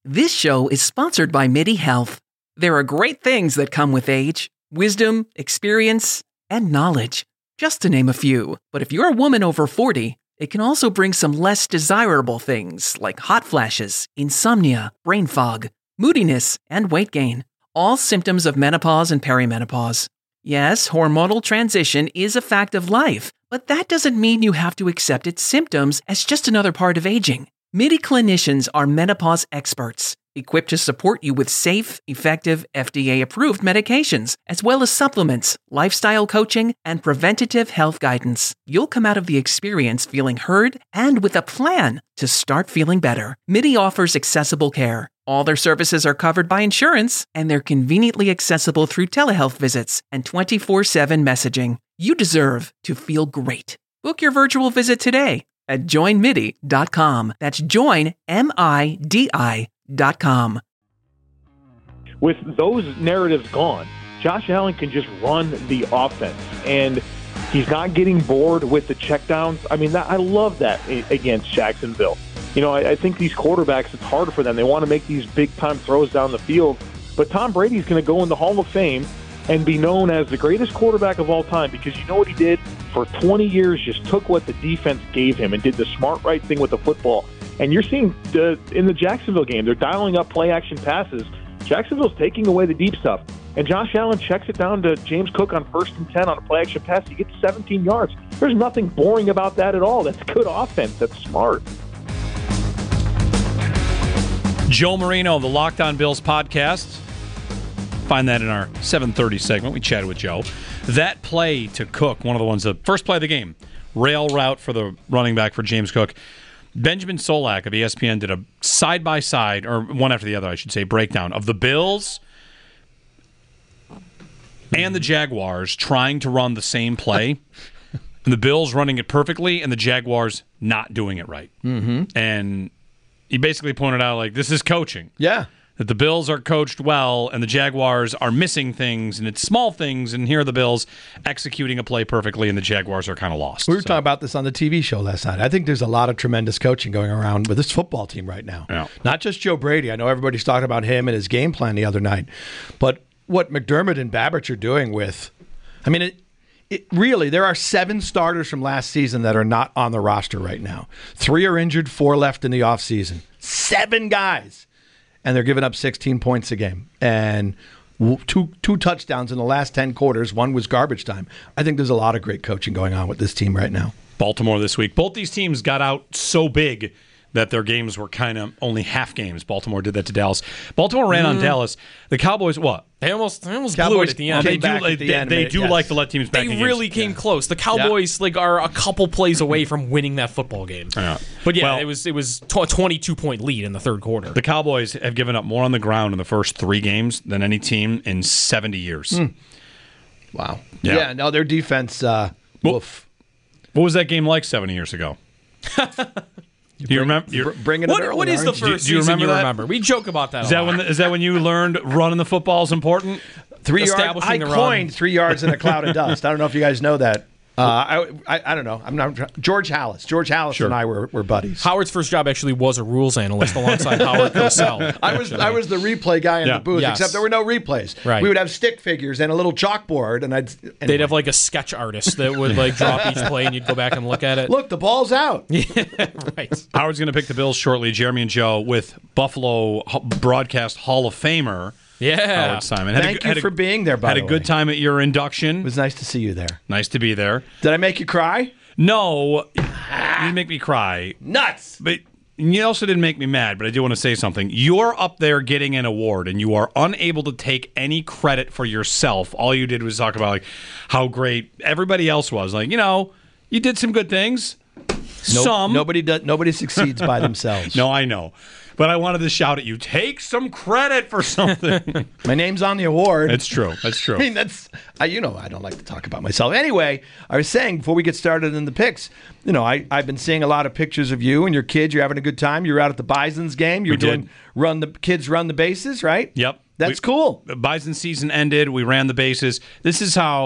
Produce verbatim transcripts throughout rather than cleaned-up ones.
This show is sponsored by MIDI Health. There are great things that come with age, wisdom, experience, and knowledge, just to name a few. But if you're a woman over forty, it can also bring some less desirable things like hot flashes, insomnia, brain fog, moodiness, and weight gain. All symptoms of menopause and perimenopause. Yes, hormonal transition is a fact of life, but that doesn't mean you have to accept its symptoms as just another part of aging. MIDI clinicians are menopause experts, equipped to support you with safe, effective, F D A-approved medications, as well as supplements, lifestyle coaching, and preventative health guidance. You'll come out of the experience feeling heard and with a plan to start feeling better. MIDI offers accessible care. All their services are covered by insurance, and they're conveniently accessible through telehealth visits and twenty-four seven messaging. You deserve to feel great. Book your virtual visit today at join midi dot com. That's join, M I D I dot com. With those narratives gone, Josh Allen can just run the offense, and he's not getting bored with the checkdowns. I mean, that, I love that against Jacksonville. You know, I, I think these quarterbacks, it's harder for them. They want to make these big-time throws down the field. But Tom Brady's going to go in the Hall of Fame and be known as the greatest quarterback of all time because you know what he did? For twenty years, just took what the defense gave him and did the smart, right thing with the football. And you're seeing the, in the Jacksonville game, they're dialing up play-action passes. Jacksonville's taking away the deep stuff. And Josh Allen checks it down to James Cook on first and ten on a play-action pass. He gets seventeen yards. There's nothing boring about that at all. That's good offense. That's smart. Joe Marino of the Locked On Bills podcast. Find that in our seven thirty segment. We chatted with Joe. That play to Cook, one of the ones, the first play of the game, rail route for the running back for James Cook. Benjamin Solak of E S P N did a side-by-side, or one after the other, I should say, breakdown of the Bills and the Jaguars trying to run the same play. And the Bills running it perfectly, and the Jaguars not doing it right. Mm-hmm. And he basically pointed out, like, this is coaching. Yeah. That the Bills are coached well, and the Jaguars are missing things, and it's small things, and here are the Bills executing a play perfectly, and the Jaguars are kind of lost. We were so. talking about this on the T V show last night. I think there's a lot of tremendous coaching going around with this football team right now. Yeah. Not just Joe Brady. I know everybody's talking about him and his game plan the other night, but what McDermott and Babbage are doing with, I mean, it, it really, there are seven starters from last season that are not on the roster right now. Three are injured, four left in the offseason. Seven guys. And they're giving up sixteen points a game. And two two touchdowns in the last ten quarters. One was garbage time. I think there's a lot of great coaching going on with this team right now. Baltimore this week. Both these teams got out so big that their games were kind of only half games. Baltimore did that to Dallas. Baltimore ran mm. on Dallas. The Cowboys, what? They almost, they almost Cowboys blew it at the end. They do, the they, end they it, do yes. like to let teams back They in really games. came yeah. close. The Cowboys yeah. like are a couple plays away from winning that football game. Yeah. But yeah, well, it was it was a twenty-two point lead in the third quarter. The Cowboys have given up more on the ground in the first three games than any team in seventy years. Mm. Wow. Yeah. yeah, no, their defense, uh, well, woof. What was that game like seventy years ago? You do you bring, remember? You're, bringing what, it early, what is the aren't you? first Do you season remember you that? remember? We joke about that is a that lot. when? Is that when you learned running the football is important? Three yards. Establishing I the coined run. three yards in a cloud of dust. I don't know if you guys know that. Uh, I, I I don't know. I'm not George Hallis. George Hallis Sure. and I were, were buddies. Howard's first job actually was a rules analyst alongside Howard Cosell. I was I was the replay guy in Yeah. the booth, Yes. except there were no replays. Right. We would have stick figures and a little chalkboard, and I'd anyway. They'd have like a sketch artist that would like drop each play, and you'd go back and look at it. Look, the ball's out. Right. Howard's going to pick the Bills shortly. Jeremy and Joe with Buffalo Broadcast Hall of Famer Yeah. Howard Simon. Had Thank a, you had for a, being there, by Had the a good way. time at your induction. It was nice to see you there. Nice to be there. Did I make you cry? No, you didn't make me cry. Nuts. But you also didn't make me mad, but I do want to say something. You're up there getting an award, and you are unable to take any credit for yourself. All you did was talk about like how great everybody else was. Like, you know, you did some good things. Nope, Some. Nobody does. Nobody succeeds by themselves. No, I know. But I wanted to shout at you, take some credit for something. My name's on the award. It's true. That's true. I mean, that's, I, you know, I don't like to talk about myself. Anyway, I was saying before we get started in the picks, you know, I, I've been seeing a lot of pictures of you and your kids. You're having a good time. You're out at the Bison's game. You're We doing did. run the kids run the bases, right? Yep. That's We- cool. The Bison season ended. We ran the bases. This is how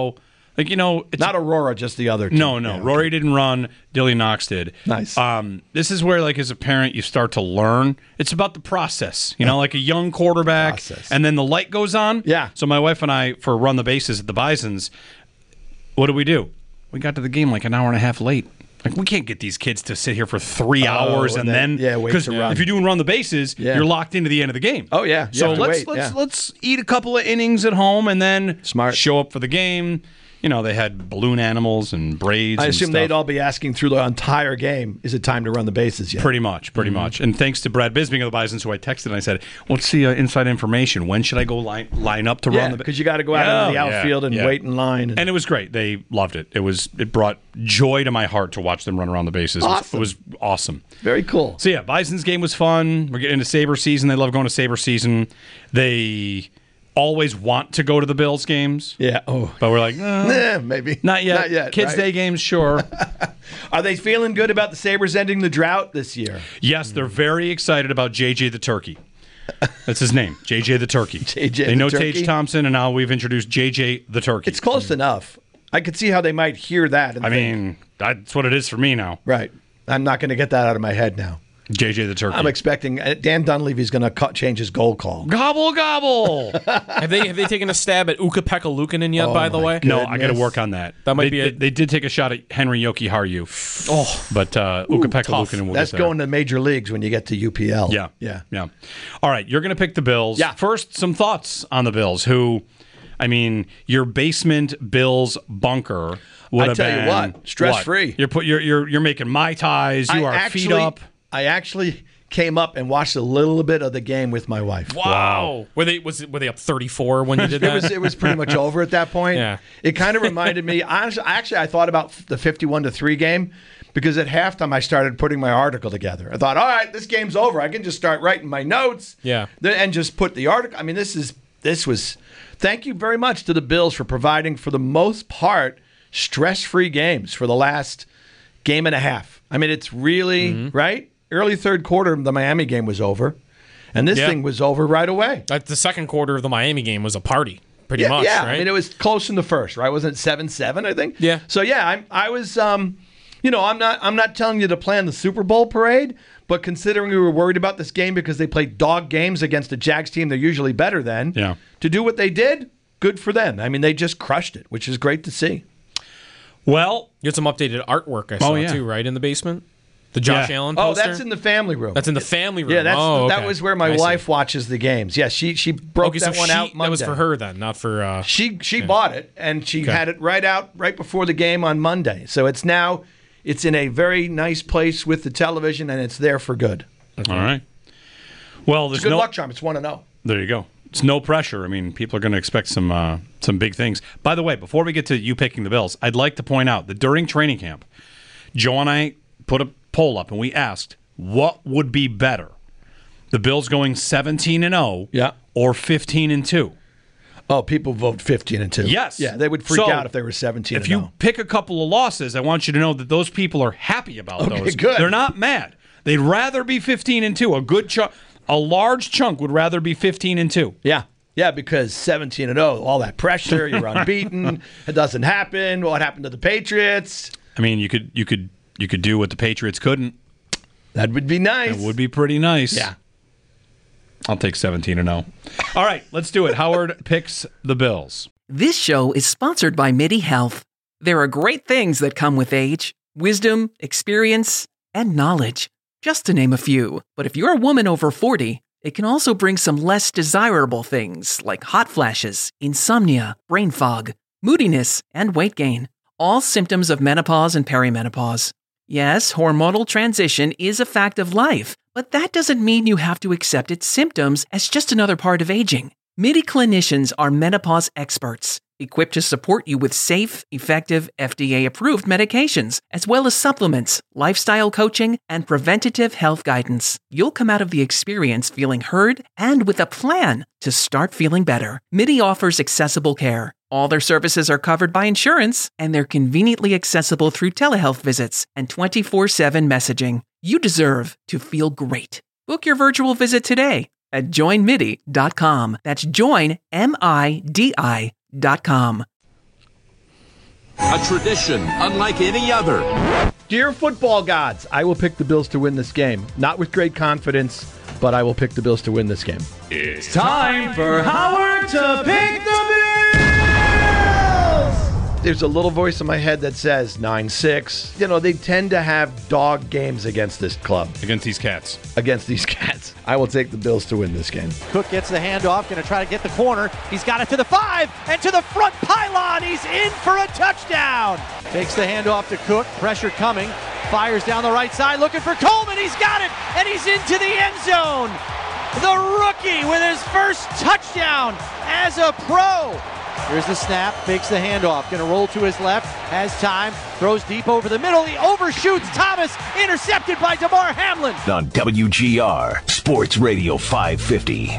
Like, you know, it's Not Aurora, just the other two. No, no. Yeah, Rory okay. didn't run. Dillian Knox did. Nice. Um, this is where, like, as a parent, you start to learn. It's about the process. You know, like a young quarterback, Process. and then the light goes on. Yeah. So my wife and I, for run the bases at the Bisons, what do we do? We got to the game like an hour and a half late. Like, we can't get these kids to sit here for three Oh, hours and, and then, then- yeah, wait because to run. if you're doing run the bases, Yeah. you're locked into the end of the game. Oh, yeah. You So have to let's wait, let's yeah. let's eat a couple of innings at home and then Smart. show up for the game. You know, they had balloon animals and braids. I and assume stuff. they'd all be asking through the entire game, is it time to run the bases yet? Pretty much, pretty much. And thanks to Brad Bisbing of the Bisons, who I texted and I said, "What's the uh, inside information? When should I go line line up to Yeah, run the?" because you got to go out Yeah, into the yeah, outfield and yeah. wait in line. And, And it was great. They loved it. It was it brought joy to my heart to watch them run around the bases. It was- Awesome. It was awesome. very cool. So yeah, Bison's game was fun. We're getting into Sabre season. They love going to Sabre season. They always want to go to the Bills games, Yeah. Oh, but we're like, "No, eh, maybe not yet. Not yet. Kids right? Day games, sure." Are they feeling good about the Sabres ending the drought this year? Yes, they're very excited about J J the Turkey. That's his name, J J the Turkey. J J They the know Turkey? Tage Thompson, and now we've introduced J J the Turkey. It's close enough. I could see how they might hear that. And I think, mean, that's what it is for me now. right. I'm not going to get that out of my head now. J J the Turkey. I'm expecting uh, Dan Dunleavy's going to cut, change his goal call. gobble gobble. Have they have they taken a stab at Ukko-Pekka Luukkonen yet? Oh, by the my way, God. No, I got to Goodness. work on that. That might they, be a- They, they did take a shot at Henry Yoki Haru. Oh, but uh, Ukko-Pekka tough. Luukkonen will That's get there. going to major leagues when you get to U P L. Yeah. Yeah. Yeah. All right. You're going to pick the Bills. Yeah. First, some thoughts on the Bills, who, I mean, your basement Bills bunker would I have tell you been. what, stress-free. You're, put, you're, you're, you're making Mai Tais. You I are actually, feet up. I actually came up and watched a little bit of the game with my wife. wow. Were they was it, were they up thirty-four when you did It that? was it was pretty much over at that point. Yeah. It kind of reminded me. Honestly, actually, I thought about the fifty-one to three game because at halftime I started putting my article together. I thought, all right, this game's over. I can just start writing my notes. Yeah. Then- and just put the article. I mean, this is this was. Thank you very much to the Bills for providing, for the most part, stress-free games for the last game and a half. I mean, it's really Mm-hmm. right. Early third quarter, the Miami game was over, and this Yeah. thing was over right away. Like, the second quarter of the Miami game was a party, pretty Yeah, much. yeah. Right? I mean, it was close in the first, right? Wasn't it seven seven? I think. Yeah. So yeah, I, I was, um, you know, I'm not, I'm not telling you to plan the Super Bowl parade, but considering we were worried about this game because they played dog games against a Jags team they're usually better than, Yeah. to do what they did, good for them. I mean, they just crushed it, which is great to see. Well, you had some updated artwork I saw Oh, yeah. too, right in the basement. The Josh Yeah. Allen Oh, poster. that's in the family room. That's in the family room. Yeah, that's oh, that okay. was where my I see. wife watches the games. Yeah, she she broke Okay, that so one she, out Monday. that was for her then, not for. Uh, She she bought it and she had it right out right before the game on Monday. So it's now it's in a very nice place with the television and it's there for good. all right. Well, there's It's a good no. luck charm. It's one to zero. There you go. It's no pressure. I mean, people are going to expect some uh, some big things. By the way, before we get to you picking the Bills, I'd like to point out that during training camp, Joe and I put a poll up and we asked what would be better, the Bills going seventeen and zero, Yeah. or fifteen and two. Oh, people vote fifteen and two. Yes. Yeah, they would freak So, out if they were seventeen If and you oh. pick a couple of losses, I want you to know that those people are happy about Okay, those. good. They're not mad. They'd rather be fifteen and two. A good chunk, a large chunk would rather be fifteen and two. Yeah. Yeah, because seventeen and oh, all that pressure, you're unbeaten. It doesn't happen. What happened to the Patriots? I mean, you could you could you could do what the Patriots couldn't. That would be nice. It would be pretty nice. Yeah. I'll take seventeen and oh. All right, let's do it. Howard picks the Bills. This show is sponsored by MIDI Health. There are great things that come with age: wisdom, experience, and knowledge, just to name a few. But if you're a woman over forty, it can also bring some less desirable things like hot flashes, insomnia, brain fog, moodiness, and weight gain, all symptoms of menopause and perimenopause. Yes, hormonal transition is a fact of life, but that doesn't mean you have to accept its symptoms as just another part of aging. MIDI clinicians are menopause experts, equipped to support you with safe, effective, F D A-approved medications, as well as supplements, lifestyle coaching, and preventative health guidance. You'll come out of the experience feeling heard and with a plan to start feeling better. MIDI offers accessible care. All their services are covered by insurance, and they're conveniently accessible through telehealth visits and twenty-four seven messaging. You deserve to feel great. Book your virtual visit today at join midi dot com. That's join, M I D I dot com. A tradition unlike any other. Dear football gods, I will pick the Bills to win this game. Not with great confidence, but I will pick the Bills to win this game. It's time for Howard to pick the Bills! There's a little voice in my head that says nine six. You know, they tend to have dog games against this club. Against these cats. Against these cats. I will take the Bills to win this game. Cook gets the handoff, going to try to get the corner. He's got it to the five and to the front pylon. He's in for a touchdown. Takes the handoff to Cook. Pressure coming. Fires down the right side looking for Coleman. He's got it, and he's into the end zone. The rookie with his first touchdown as a pro. Here's the snap, fakes the handoff, going to roll to his left, has time, throws deep over the middle, he overshoots Thomas, intercepted by DeMar Hamlin. On W G R, Sports Radio five fifty.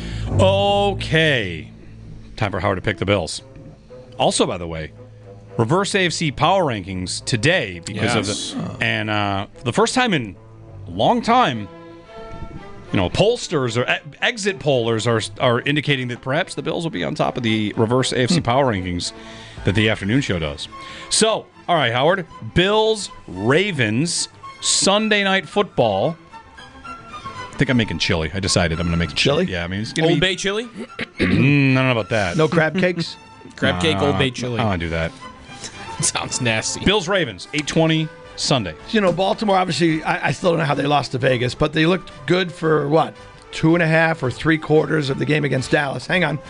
Okay. Time for Howard to pick the Bills. Also, by the way, reverse A F C power rankings today because yes. of the and uh, for the first time in a long time, you know, pollsters or e- exit pollers are are indicating that perhaps the Bills will be on top of the reverse A F C power rankings that the afternoon show does. So, all right, Howard, Bills Ravens Sunday Night Football. I think I'm making chili. I decided I'm going to make Chili? chili. Yeah, I mean it's going to Old be. Bay chili? Mm, I don't know about that. No crab cakes? Crab cake, Old Bay chili. I don't want to do that. Sounds nasty. Bills Ravens eight twenty Sunday. You know, Baltimore, obviously, I, I still don't know how they lost to Vegas, but they looked good for, what, two and a half or three quarters of the game against Dallas. Hang on.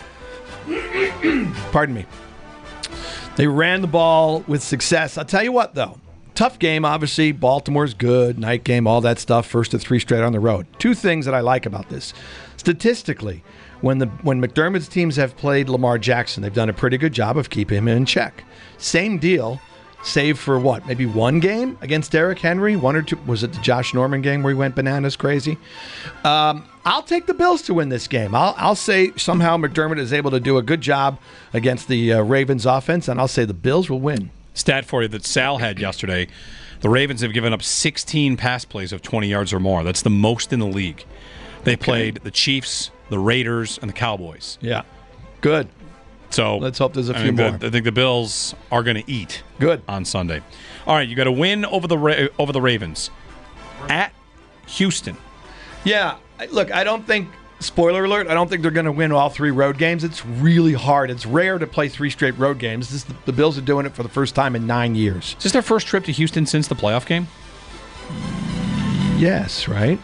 Pardon me. They ran the ball with success. I'll tell you what, though. Tough game, obviously. Baltimore's good. Night game, all that stuff. First to three straight on the road. Two things that I like about this. Statistically, when the when McDermott's teams have played Lamar Jackson, they've done a pretty good job of keeping him in check. Same deal. Save for what? Maybe one game against Derrick Henry? One or two? Was it the Josh Norman game where he went bananas crazy? Um, I'll take the Bills to win this game. I'll, I'll say somehow McDermott is able to do a good job against the uh, Ravens offense, and I'll say the Bills will win. Stat for you that Sal had yesterday. The Ravens have given up sixteen pass plays of twenty yards or more. That's the most in the league. They played the Chiefs, the Raiders, and the Cowboys. Yeah. Good. So let's hope there's a I few more. more. The, I think the Bills are going to eat. Good on Sunday. All right, you got to win over the Ra- over the Ravens at Houston. Yeah, look, I don't think. Spoiler alert! I don't think they're going to win all three road games. It's really hard. It's rare to play three straight road games. This, the Bills are doing it for the first time in nine years. Is this their first trip to Houston since the playoff game? Yes, right.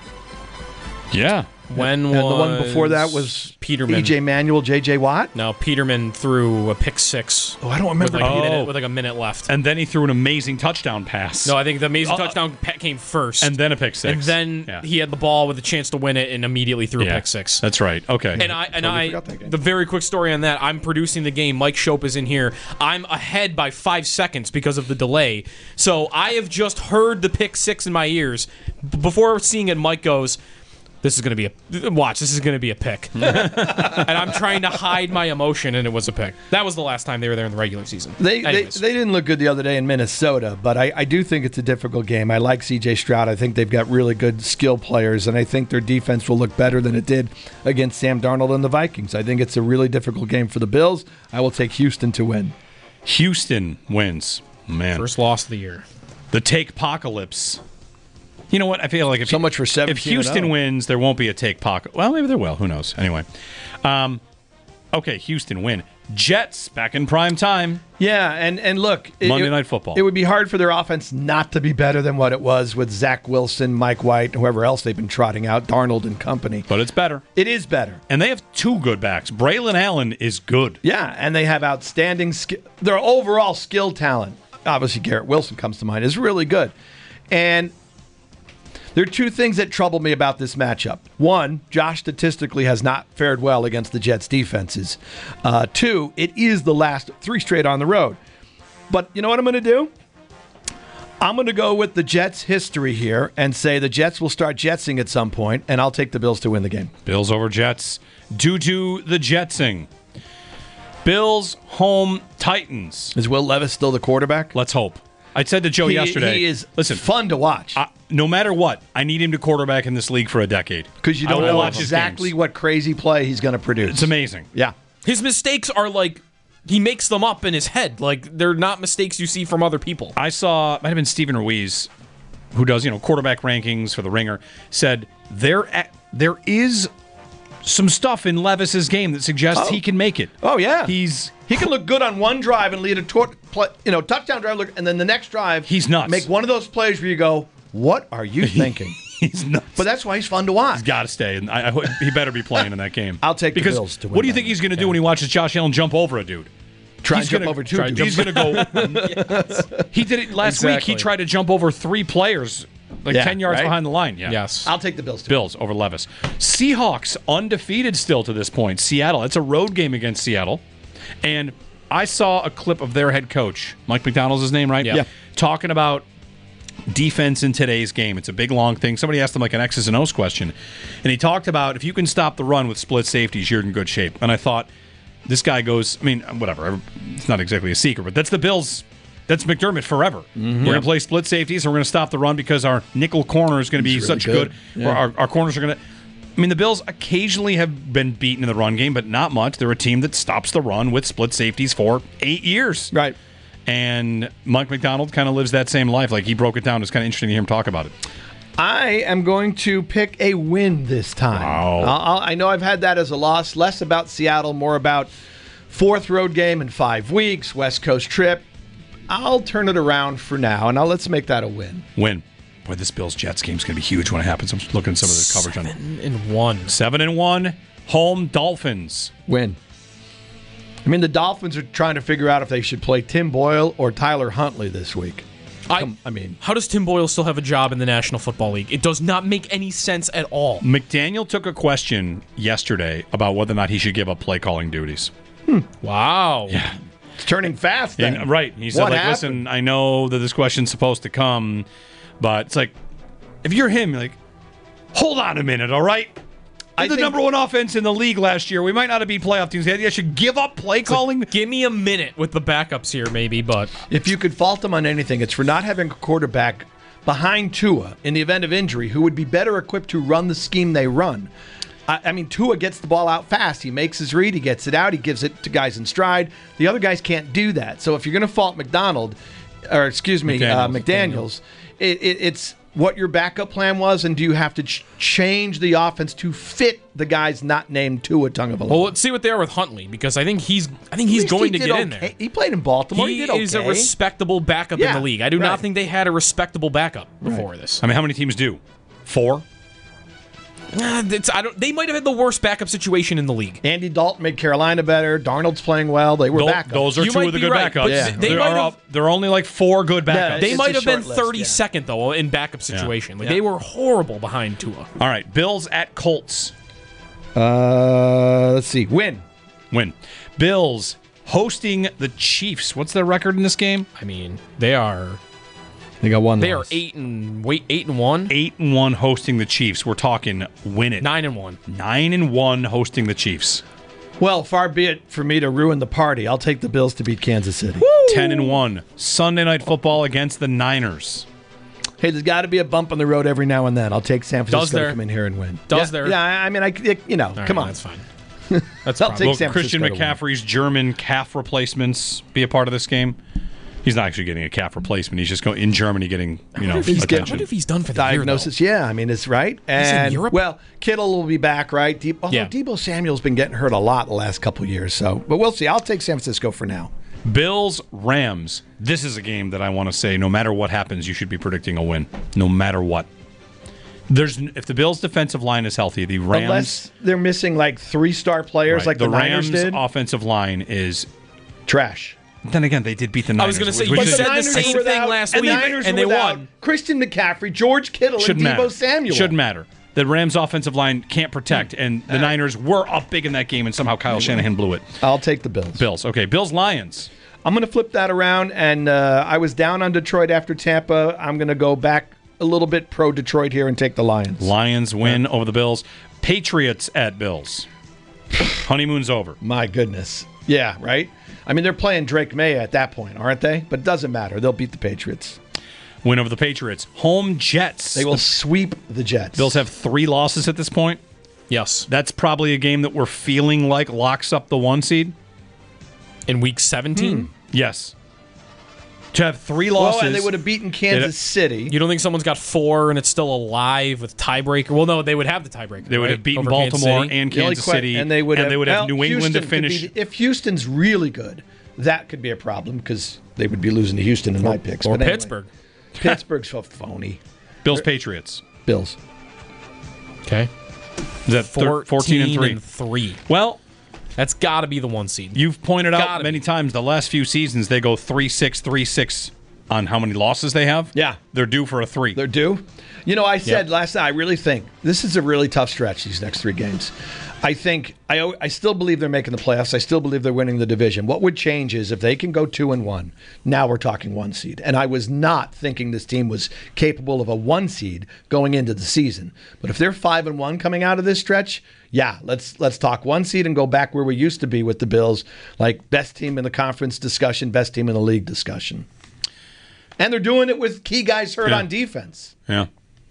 Yeah. When and was the one before that was Peterman? E J Manuel, J J Watt. No, Peterman threw a pick six. Oh, I don't remember. With like, Oh. a, minute, with like a minute left. And then he threw an amazing touchdown pass. No, I think the amazing Uh, touchdown pa- came first, and then a pick six. and then Yeah. he had the ball with a chance to win it, and immediately threw Yeah, a pick six. That's right. Okay. And I and Totally I forgot that game. the very quick story on that. I'm producing the game. Mike Shope is in here. I'm ahead by five seconds because of the delay. So I have just heard the pick six in my ears B- before seeing it. Mike goes, "This is going to be a watch. This is going to be a pick," and I'm trying to hide my emotion, and it was a pick. That was the last time they were there in the regular season. They, they Anyways. they didn't look good the other day in Minnesota, but I, I do think it's a difficult game. I like C J Stroud. I think they've got really good skill players, and I think their defense will look better than it did against Sam Darnold and the Vikings. I think it's a really difficult game for the Bills. I will take Houston to win. Houston wins. Man. First loss of the year. The take apocalypse. You know what? I feel like if So much for if seventeen and Houston oh. wins, there won't be a take pocket. Well, maybe there will. Who knows? Anyway, um, okay, Houston win. Jets back in prime time. Yeah, and, and look. it- Monday it- Night Football. It would be hard for their offense not to be better than what it was with Zach Wilson, Mike White, whoever else they've been trotting out, Darnold and company. But it's better. It is better. And they have two good backs. Braylon Allen is good. Yeah, and they have outstanding skill. Their overall skill talent, obviously Garrett Wilson comes to mind, is really good. And there are two things that trouble me about this matchup. One, Josh statistically has not fared well against the Jets' defenses. Uh, two, it is the last three straight on the road. But you know what I'm going to do? I'm going to go with the Jets' history here and say the Jets will start jetsing at some point, and I'll take the Bills to win the game. Bills over Jets due to the jetsing. Bills home Titans. Is Will Levis still the quarterback? Let's hope. I said to Joe He- yesterday. he is listen, fun to watch. I, no matter what, I need him to quarterback in this league for a decade. Because you I don't will know watch his exactly games. what crazy play he's going to produce. It's amazing. Yeah. His mistakes are like he makes them up in his head. Like, they're not mistakes you see from other people. I saw, might have been Stephen Ruiz, who does, you know, quarterback rankings for the Ringer, said there there is some stuff in Levis's game that suggests Oh. he can make it. Oh yeah, He's he can look good on one drive and lead a tor- play, you know touchdown drive, look, and then the next drive He's nuts. Make one of those plays where you go, "What are you thinking?" he's nuts. But that's why he's fun to watch. He's got to stay, and I, I, he better be playing in that game. I'll take the because Bills to win what do you that think one. he's going to do when he watches Josh Allen jump over a dude? Try He's and jump gonna- over two. try- dudes. He's going to go. He did it last week. Exactly. He tried to jump over three players, like Yeah, ten yards right? behind the line. Yeah. Yes. I'll take the Bills too. Bills over Levis. Seahawks undefeated still to this point. Seattle. It's a road game against Seattle. And I saw a clip of their head coach, Mike McDonald's his name, right? Yeah. Yeah. Talking about defense in today's game. It's a big, long thing. Somebody asked him like an X's and O's question. And he talked about if you can stop the run with split safeties, you're in good shape. And I thought, this guy goes, I mean, whatever. It's not exactly a secret, but that's the Bills. That's McDermott forever. We're going to play split safeties, and we're going to stop the run because our nickel corner is going to be He's really such good. good. Yeah. Our, our corners are going to. I mean, the Bills occasionally have been beaten in the run game, but not much. They're a team that stops the run with split safeties for eight years. Right. And Mike McDonald kind of lives that same life. Like, he broke it down. It's kind of interesting to hear him talk about it. I am going to pick a win this time. Wow. I'll, I'll, I know I've had that as a loss. Less about Seattle, more about fourth road game in five weeks, West Coast trip. I'll turn it around for now, and I'll let's make that a win. Win. Boy, this Bills-Jets game is going to be huge when it happens. I'm just looking at some of the coverage on it. Seven and one. Seven and one. Home Dolphins. Win. I mean, the Dolphins are trying to figure out if they should play Tim Boyle or Tyler Huntley this week. I, Come- I mean, how does Tim Boyle still have a job in the National Football League? It does not make any sense at all. McDaniel took a question yesterday about whether or not he should give up play calling duties. Wow. Yeah. it's turning fast. Then. And, right. He said, What like, happened? listen, I know that this question's supposed to come, but it's like, if you're him, you're like, hold on a minute, all right? I They're the think- number one offense in the league last year. We might not have beat playoff teams. I should give up play calling. Give me a minute with the backups here, maybe, but If you could fault them on anything, it's for not having a quarterback behind Tua in the event of injury who would be better equipped to run the scheme they run. I, I mean, Tua gets the ball out fast. He makes his read. He gets it out. He gives it to guys in stride. The other guys can't do that. So if you're going to fault McDonald, or excuse me, McDaniels. uh, McDaniels, it, it, it's what your backup plan was, and do you have to ch- change the offense to fit the guys not named Tua Tagovailoa? well, let's see what they are with Huntley because I think he's I think At he's least going he to did get in okay. there. He played in Baltimore. He, He did okay. is a respectable backup in Yeah, the league. I do right. not think they had a respectable backup before this. I mean, how many teams do? Four? Uh, it's, I don't. They might have had the worst backup situation in the league. Andy Dalton made Carolina better. Darnold's playing well. They were Tho- backups. Those are You two might of the be good right, backups. but Yeah. they there, might are, have- there are only like four good backups. Yeah, They It's might a have been short list, thirty-second though in backup situation. Like Yeah. they were horrible behind Tua. All right, Bills at Colts. Uh, let's see. Win. Win. Bills hosting the Chiefs. What's their record in this game? I mean, they are They got one. they are loss. eight and wait eight and one, Eight and one hosting the Chiefs. We're talking win it. nine and one. Nine and one hosting the Chiefs. Well, far be it for me to ruin the party. I'll take the Bills to beat Kansas City. Ten and one. Sunday night football against the Niners. Hey, there's got to be a bump on the road every now and then. I'll take San Francisco Does there? to come in here and win. Does yeah, there? Yeah, I mean, I it- you know, All right, come on. that's fine. That's I'll probably- take Will San Christian Francisco to win. McCaffrey's German calf replacements be a part of this game? He's not actually getting a calf replacement. He's just going in Germany getting you know I wonder if he's, I attention. wonder if he's done for the Diagnosis, yeah. I mean, it's right. And Europe? well, Kittle will be back, right? De- although Yeah. Debo Samuel's been getting hurt a lot the last couple years, so but we'll see. I'll take San Francisco for now. Bills Rams. This is a game that I want to say. No matter what happens, you should be predicting a win. No matter what. There's if the Bills' defensive line is healthy, the Rams. Unless they're missing like three star players, right, like the, the Niners Rams' did. offensive line is. Trash. Then again, they did beat the Niners. I was going to say, which you is- said the Niners same were thing without- last and week, the Niners and were they without won. Christian McCaffrey, George Kittle, Shouldn't and Debo matter. Samuel. Shouldn't matter. The Rams' offensive line can't protect, and the Niners were up big in that game, and somehow Kyle Shanahan blew it. I'll take the Bills. Bills. Okay, Bills Lions. I'm going to flip that around, and uh, I was down on Detroit after Tampa. I'm going to go back a little bit pro Detroit here and take the Lions. Lions win over the Bills. Patriots at Bills. Honeymoon's over. My goodness. Yeah, right? I mean, they're playing Drake May at that point, aren't they? But it doesn't matter. They'll beat the Patriots. Win over the Patriots. Home Jets. They will sweep the Jets. Bills have three losses at this point. Yes. That's probably a game that we're feeling like locks up the one seed. In week seventeen? Hmm. Yes. To have three losses. Well, and they would have beaten Kansas City. You don't think someone's got four and it's still alive with tiebreaker? Well, no, they would have the tiebreaker. They would right? have beaten Over Kansas Baltimore City. and The only Kansas que- City, and they would have, they would have well, New England Houston to could finish. be- if Houston's really good, that could be a problem because they would be losing to Houston in my picks. Or But anyway. Pittsburgh. Pittsburgh's so phony. Bills Patriots. Bills. Okay. Is that thir- fourteen and three? and three. Well, that's got to be the one seed. You've pointed out Gotta many be. times the last few seasons they go three six three six on how many losses they have. Yeah. They're due for a three. They're due. You know, I said Yep. last night, I really think this is a really tough stretch, these next three games. I think, I, I still believe they're making the playoffs. I still believe they're winning the division. What would change is if they can go two and one, now we're talking one seed. And I was not thinking this team was capable of a one seed going into the season. But if they're five and one coming out of this stretch, yeah, let's let's talk one seed and go back where we used to be with the Bills, like best team in the conference discussion, best team in the league discussion. And they're doing it with key guys hurt Yeah. on defense. Yeah.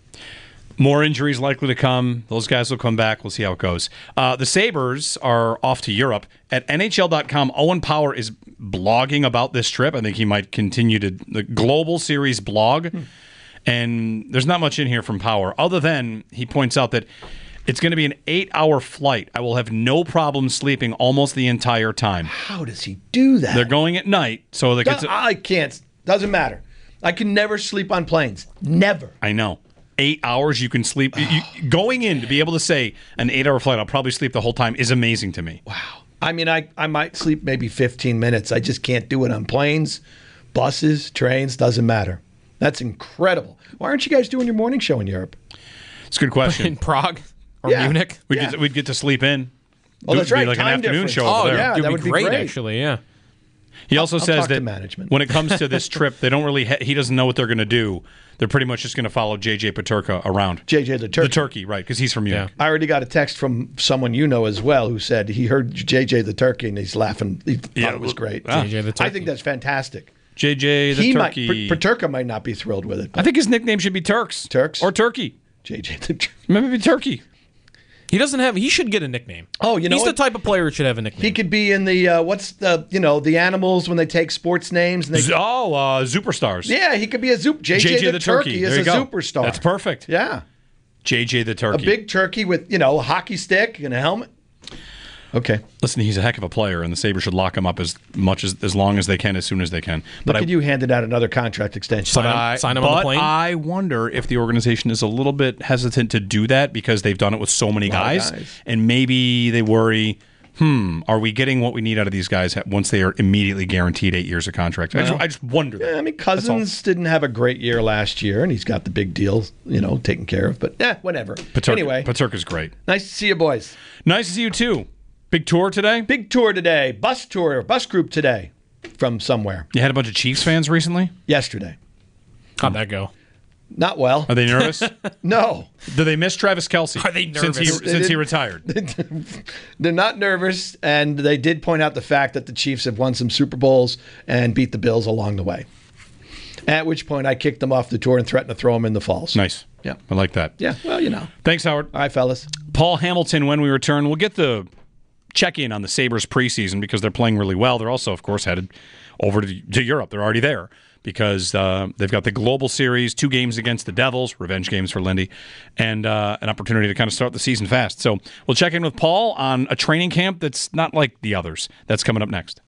More injuries likely to come. Those guys will come back. We'll see how it goes. Uh, the Sabres are off to Europe. At N H L dot com, Owen Power is blogging about this trip. I think he might continue to the Global Series blog. Hmm. And there's not much in here from Power, other than he points out that it's going to be an eight-hour flight. I will have no problem sleeping almost the entire time. How does he do that? They're going at night, so they get. I can't. Doesn't matter. I can never sleep on planes. Never. I know. Eight hours you can sleep. You, going in to be able to say an eight-hour flight, I'll probably sleep the whole time, is amazing to me. Wow. I mean, I, I might sleep maybe fifteen minutes. I just can't do it on planes, buses, trains. Doesn't matter. That's incredible. Why aren't you guys doing your morning show in Europe? It's a good question. In Prague or Yeah. Munich? We'd, Yeah. get, we'd get to sleep in. Oh, Do- that's it'd be right. like an Time afternoon difference. show Oh, over there. yeah. Yeah, It'd that be would be great, great. actually, yeah. He also I'll says talk to that management. when it comes to this trip, they don't really. Ha- he doesn't know what they're going to do. They're pretty much just going to follow J J Peterka around. J J the Turkey. The turkey, right? Because he's from Munich. I already got a text from someone you know as well who said he heard J J the Turkey and he's laughing. He thought Yeah, it was great. ah. J J the I Turkey. think that's fantastic. J J the he turkey. might. Peterka might not be thrilled with it. I think his nickname should be Turks. Turks? or Turkey. J J the Turkey. Maybe be Turkey. He doesn't have. He should get a nickname. Oh, you know he's what? the type of player who should have a nickname. He could be in the uh, what's the you know the animals when they take sports names and they Z- Oh, uh, Superstars. yeah he could be a zoop J J, the, turkey, There is you a go. superstar. That's perfect. Yeah, J J the a turkey. big turkey with you know a hockey stick and a helmet. Okay, Listen, he's a heck of a player, and the Sabres should lock him up as much as as long as they can, as soon as they can. but But I, could you handed out another contract extension? Sign him- I, sign him on the but plane? I wonder if the organization is a little bit hesitant to do that because they've done it with so many lot of guys, guys. and maybe they worry. Hmm, are we getting what we need out of these guys once they are immediately guaranteed eight years of contract? I, just, I just wonder. Yeah, that. I mean Cousins didn't have a great year last year, and he's got the big deal you know taken care of. But yeah, whatever. Paterka, Anyway, Paterka's great. nice to see you boys. Nice to see you too. Big tour today. Big tour today, bus tour, bus group today from somewhere You had a bunch of Chiefs fans recently. yesterday. How'd that go? Not well. Are they nervous? No. Do they miss Travis Kelce? Are they Since he, nervous? They since he didn't- retired. They're not nervous, and they did point out the fact that the Chiefs have won some Super Bowls and beat the Bills along the way. At which point, I kicked them off the tour and threatened to throw them in the falls. Nice. Yeah. I like that. Yeah, well, you know. Thanks, Howard. All right, fellas. Paul Hamilton, when we return, we'll get the check-in on the Sabres preseason because they're playing really well. They're also, of course, headed over to, to Europe. They're already there because uh, they've got the Global Series, two games against the Devils, revenge games for Lindy, and uh, an opportunity to kind of start the season fast. So we'll check in with Paul on a training camp that's not like the others. That's coming up next.